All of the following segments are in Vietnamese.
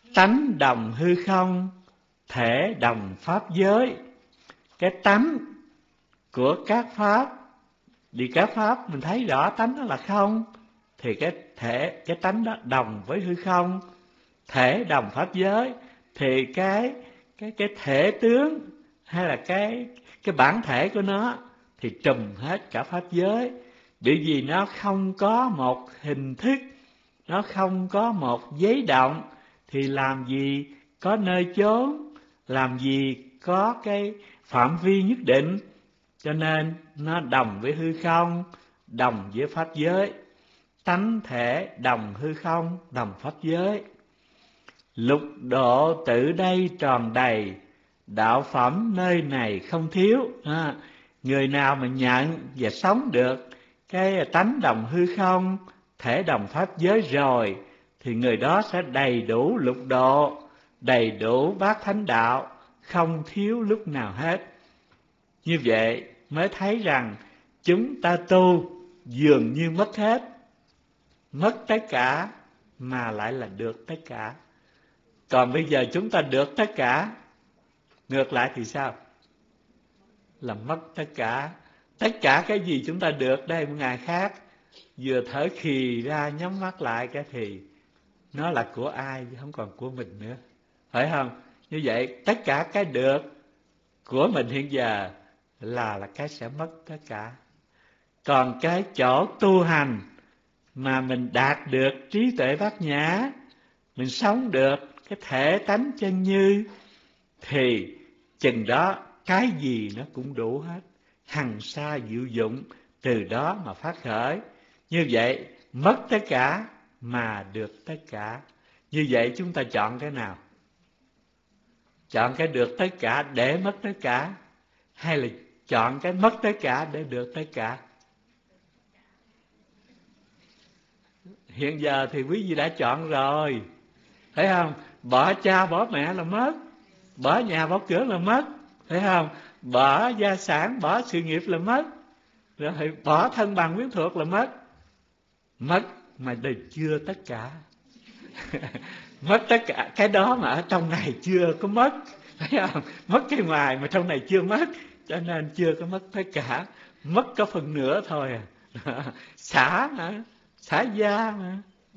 Tánh đồng hư không, thể đồng pháp giới. Cái tánh của các pháp, vì các pháp mình thấy rõ tánh đó là không, thì cái tánh đó đồng với hư không, thể đồng pháp giới. Thì cái thể tướng hay là cái bản thể của nó thì trùm hết cả pháp giới. Bởi vì nó không có một hình thức, nó không có một giấy động, thì làm gì có nơi chốn, làm gì có cái phạm vi nhất định. Cho nên nó đồng với hư không, đồng với pháp giới. Tánh thể đồng hư không, đồng pháp giới. Lục độ tự đây tròn đầy, đạo phẩm nơi này không thiếu. Người nào mà nhận và sống được cái tánh đồng hư không, thể đồng pháp giới rồi, thì người đó sẽ đầy đủ lục độ, đầy đủ bát thánh đạo, không thiếu lúc nào hết. Như vậy mới thấy rằng chúng ta tu dường như mất hết, mất tất cả mà lại là được tất cả. Còn bây giờ chúng ta được tất cả, ngược lại thì sao? Là mất tất cả. Tất cả cái gì chúng ta được đây một ngày khác, vừa thở khì ra nhắm mắt lại cái thì nó là của ai chứ không còn của mình nữa, phải không? Như vậy tất cả cái được của mình hiện giờ là cái sẽ mất tất cả. Còn cái chỗ tu hành mà mình đạt được trí tuệ bát nhã, mình sống được cái thể tánh chân như, thì chừng đó cái gì nó cũng đủ hết, hằng sa diệu dụng từ đó mà phát khởi. Như vậy mất tất cả mà được tất cả. Như vậy chúng ta chọn cái nào? Chọn cái được tất cả để mất tất cả, hay là chọn cái mất tất cả để được tất cả? Hiện giờ thì quý vị đã chọn rồi, thấy không? Bỏ cha bỏ mẹ là mất, bỏ nhà bỏ cửa là mất, thấy không? Bỏ gia sản, bỏ sự nghiệp là mất, rồi bỏ thân bằng quyến thuộc là mất. Mất mà đây chưa tất cả. Mất tất cả cái đó mà ở trong này chưa có mất, thấy không? Mất cái ngoài mà trong này chưa mất, cho nên chưa có mất tất cả. Mất có phần nửa thôi à. Xả mà, xả gia mà.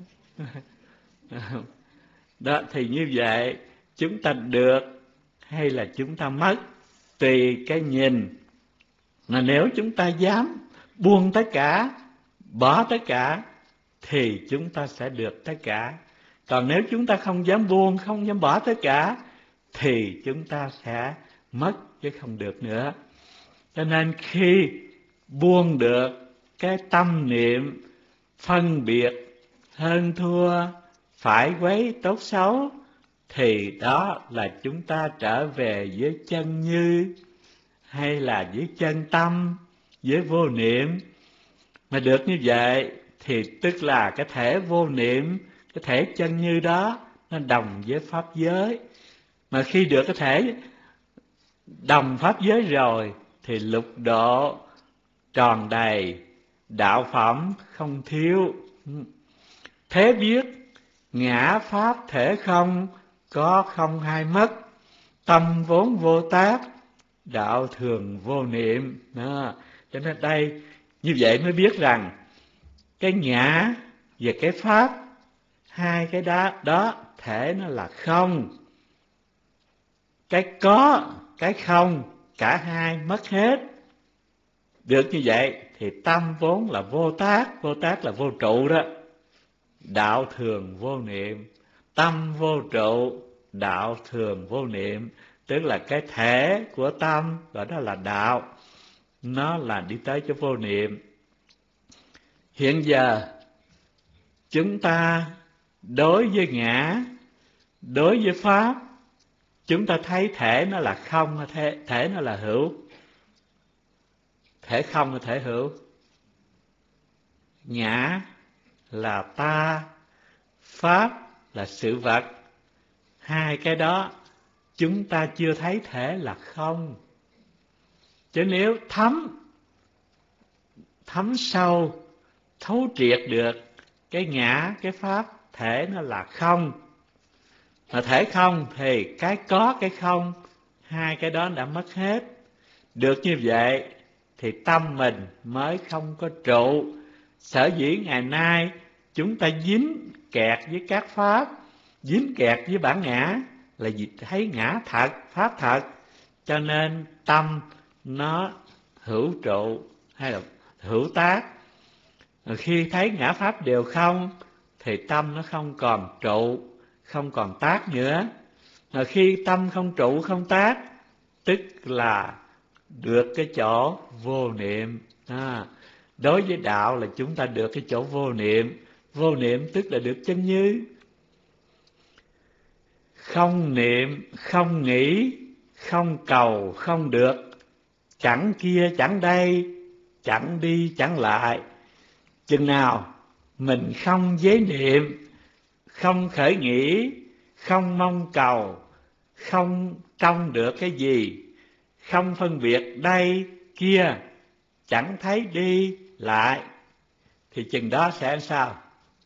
Đó, thì như vậy chúng ta được hay là chúng ta mất tùy cái nhìn. Mà nếu chúng ta dám buông tất cả, bỏ tất cả, thì chúng ta sẽ được tất cả. Còn nếu chúng ta không dám buông, không dám bỏ tất cả, thì chúng ta sẽ mất chứ không được nữa. Cho nên khi buông được cái tâm niệm phân biệt hơn thua, phải quấy tốt xấu, thì đó là chúng ta trở về với chân như, hay là với chân tâm, với vô niệm. Mà được như vậy thì tức là cái thể vô niệm, cái thể chân như đó nó đồng với pháp giới. Mà khi được cái thể đồng pháp giới rồi thì lục độ tròn đầy, đạo phẩm không thiếu. Thế biết ngã pháp thể không, có không hai mất, tâm vốn vô tác, đạo thường vô niệm. Đó. Cho nên đây như vậy mới biết rằng cái ngã và cái pháp, hai cái đó thể nó là không. Cái có, cái không, cả hai mất hết. Được như vậy thì tâm vốn là vô tác là vô trụ đó. Đạo thường vô niệm, tâm vô trụ, đạo thường vô niệm. Tức là cái thể của tâm, gọi đó là đạo, nó là đi tới cho vô niệm. Hiện giờ chúng ta đối với ngã, đối với pháp, chúng ta thấy thể nó là không, thể nó là hữu. Thể không là thể hữu. Ngã là ta, pháp là sự vật. Hai cái đó chúng ta chưa thấy thể là không. Chứ nếu thấm sâu, thấu triệt được cái ngã, cái pháp, thể nó là không, Mà thể không thì cái có cái không, hai cái đó đã mất hết. Được như vậy thì tâm mình mới không có trụ. Sở dĩ ngày nay chúng ta dính kẹt với các pháp, dính kẹt với bản ngã, là vì thấy ngã thật, pháp thật, cho nên tâm nó hữu trụ hay là hữu tác. Khi thấy ngã pháp đều không thì tâm nó không còn trụ, không còn tác nữa. Mà khi tâm không trụ không tác, tức là được cái chỗ vô niệm. Đối với đạo là chúng ta được cái chỗ vô niệm. Vô niệm tức là được chân như. Không niệm, không nghĩ, không cầu, không được, chẳng kia chẳng đây, chẳng đi chẳng lại. Chừng nào mình không giới niệm, không khởi nghĩ, không mong cầu, không trông được cái gì, không phân biệt đây kia, chẳng thấy đi lại, thì chừng đó sẽ sao?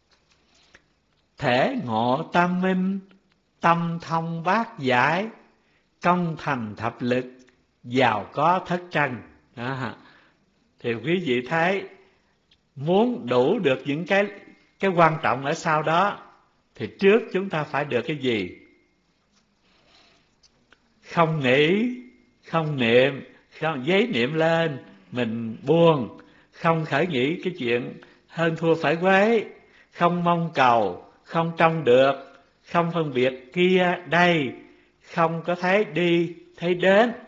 Thể ngộ tam minh, tâm thông bát giải, công thành thập lực, giàu có thất trần. Thì quý vị thấy, muốn đủ được những cái quan trọng ở sau đó, thì trước chúng ta phải được cái gì? Không nghĩ, không niệm, không giấy niệm lên, mình buông, không khởi nghĩ cái chuyện hơn thua phải quấy, không mong cầu, không trông được, không phân biệt kia đây, không có thấy đi thấy đến,